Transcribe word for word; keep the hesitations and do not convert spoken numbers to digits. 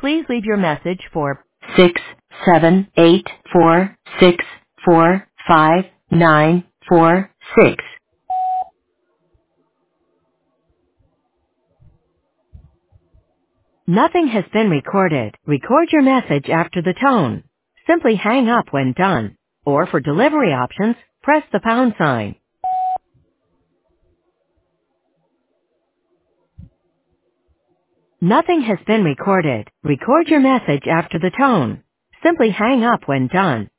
Please leave your message for six seven eight four six four five nine four six. Nothing has been recorded. Record your message after the tone. Simply hang up when done. Or for delivery options, press the pound sign. Nothing has been recorded. Record your message after the tone. Simply hang up when done.